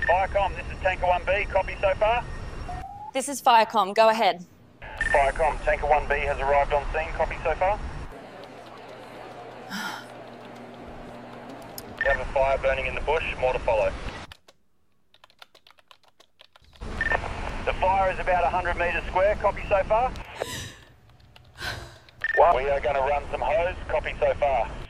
Firecom, this is Tanker 1B. Copy so far? This is Firecom. Go ahead. Firecom, Tanker 1B has arrived on scene. Copy so far? You have a fire burning in the bush. More to follow. The fire is about 100 metres square. Copy so far? We are going to run some hose. Copy so far.